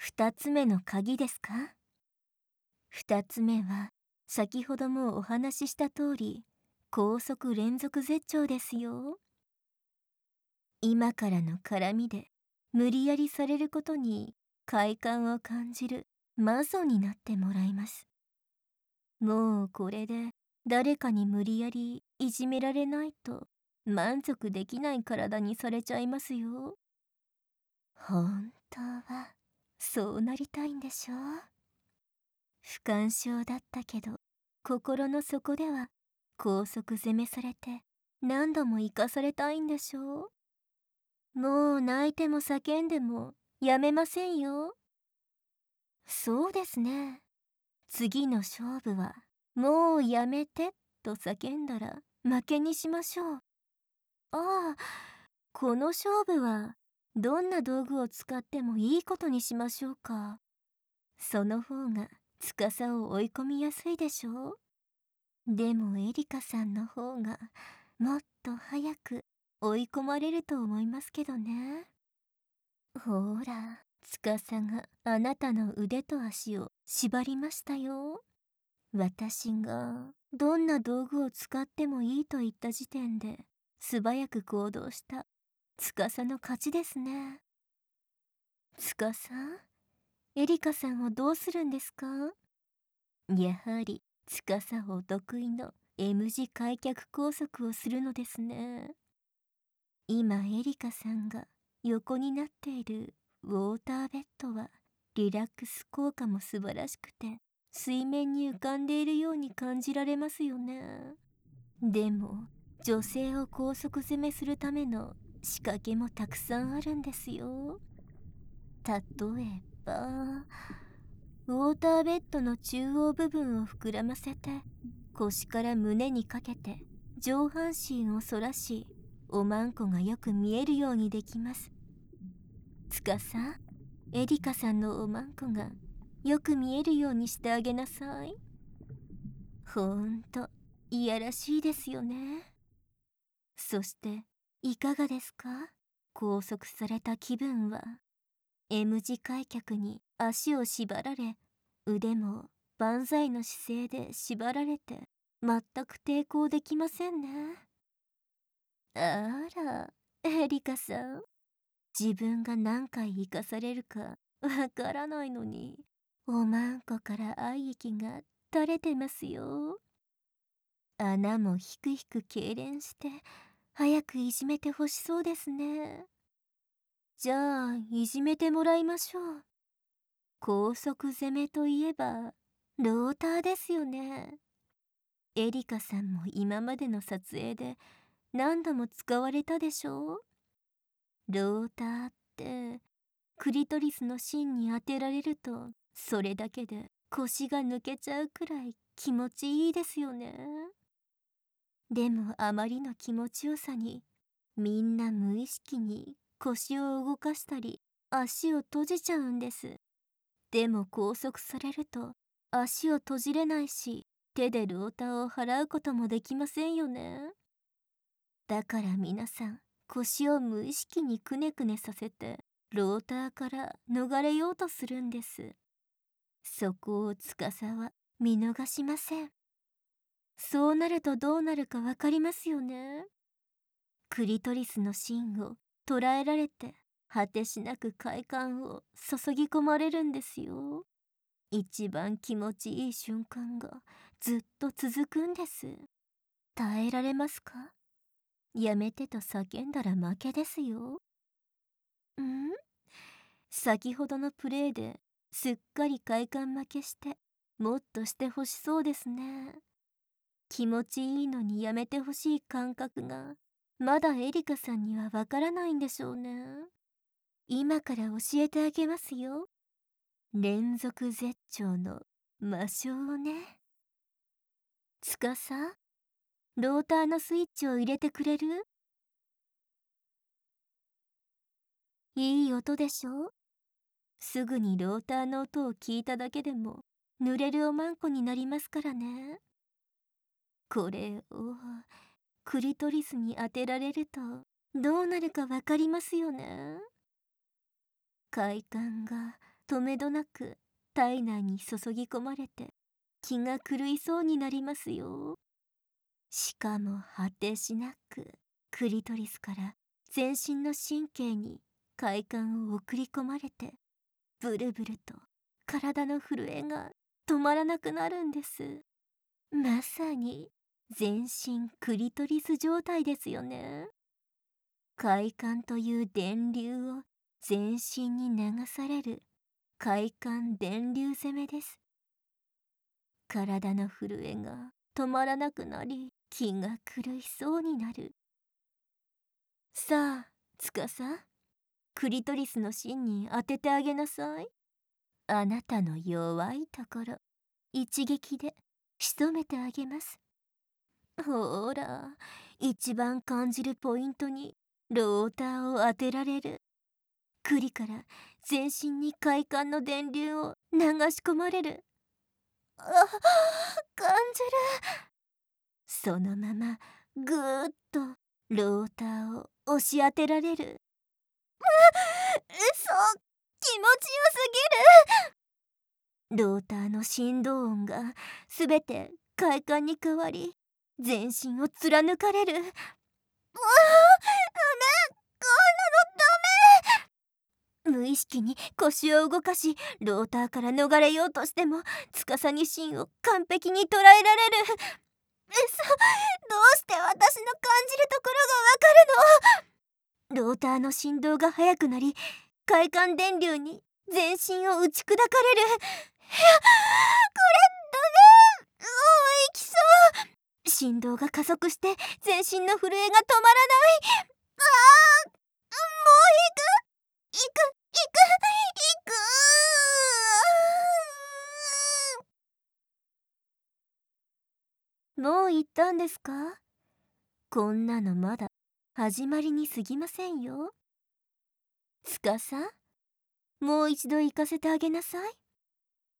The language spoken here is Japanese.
二つ目の鍵ですか？二つ目は、先ほどもお話しした通り、高速連続絶頂ですよ。今からの絡みで、無理やりされることに快感を感じる魔女になってもらいます。もうこれで誰かに無理やりいじめられないと満足できない体にされちゃいますよ。本当はそうなりたいんでしょう。不干渉だったけど、心の底では拘束攻めされて何度も生かされたいんでしょう。もう泣いても叫んでもやめませんよ。そうですね。次の勝負は、もうやめてと叫んだら負けにしましょう。ああ、この勝負は、どんな道具を使ってもいいことにしましょうか。その方が、司を追い込みやすいでしょう。でもエリカさんの方が、もっと早く追い込まれると思いますけどね。ほら、司があなたの腕と足を縛りましたよ。私がどんな道具を使ってもいいと言った時点で素早く行動した司の勝ちですね。司、エリカさんをどうするんですか？やはり司お得意の M 字開脚拘束をするのですね。今エリカさんが横になっているウォーターベッドはリラックス効果も素晴らしくて水面に浮かんでいるように感じられますよね。でも女性を拘束攻めするための仕掛けもたくさんあるんですよ。例えばウォーターベッドの中央部分を膨らませて腰から胸にかけて上半身を反らしおまんこがよく見えるようにできます。司、エリカさんのおまんこがよく見えるようにしてあげなさい。ほんと、いやらしいですよね。そして、いかがですか？拘束された気分は。M 字開脚に足を縛られ、腕も万歳の姿勢で縛られて、全く抵抗できませんね。あら、エリカさん。自分が何回生かされるかわからないのに、おまんこから愛液が垂れてますよ。穴もひくひく痙攣して、早くいじめてほしそうですね。じゃあ、いじめてもらいましょう。高速攻めといえば、ローターですよね。エリカさんも今までの撮影で何度も使われたでしょう？ローターって、クリトリスの芯に当てられると、それだけで腰が抜けちゃうくらい気持ちいいですよね。でもあまりの気持ちよさに、みんな無意識に腰を動かしたり、足を閉じちゃうんです。でも拘束されると、足を閉じれないし、手でローターを払うこともできませんよね。だから皆さん、腰を無意識にくねくねさせて、ローターから逃れようとするんです。そこを司は見逃しません。そうなるとどうなるかわかりますよね。クリトリスの芯を捉えられて、果てしなく快感を注ぎ込まれるんですよ。一番気持ちいい瞬間がずっと続くんです。耐えられますか？やめてと叫んだら負けですよ。ん？先ほどのプレイですっかり快感負けして、もっとしてほしそうですね。気持ちいいのにやめてほしい感覚が、まだエリカさんにはわからないんでしょうね。今から教えてあげますよ。連続絶頂の魔性をね。司、ローターのスイッチを入れてくれる？いい音でしょ？すぐにローターの音を聞いただけでも濡れるおまんこになりますからね。これをクリトリスに当てられるとどうなるかわかりますよね。快感がとめどなく体内に注ぎ込まれて気が狂いそうになりますよ。しかも果てしなくクリトリスから全身の神経に快感を送り込まれて、ブルブルと体の震えが止まらなくなるんです。まさに全身クリトリス状態ですよね。快感という電流を全身に流される快感電流攻めです。体の震えが止まらなくなり気が狂いそうになる。さあ、つかさ、クリトリスの芯に当ててあげなさい。あなたの弱いところ、一撃で仕留めてあげます。ほら、一番感じるポイントにローターを当てられる。クリから全身に快感の電流を流し込まれる。あ、感じる。そのままぐーっとローターを押し当てられる。嘘、気持ちよすぎる。ローターの振動音がすべて快感に変わり、全身を貫かれる。うわあ、ダメ、こんなのダメ。無意識に腰を動かし、ローターから逃れようとしても司に芯を完璧に捉えられる。嘘、どうして私の感じるところがわかるの？ローターの振動が速くなり、快感電流に全身を打ち砕かれる。いや、これダメ。もう行きそう。振動が加速して全身の震えが止まらない。ああ、もう行く行く行く。もう行ったんですか？こんなのまだ始まりに過ぎませんよ。つかさ、もう一度行かせてあげなさい。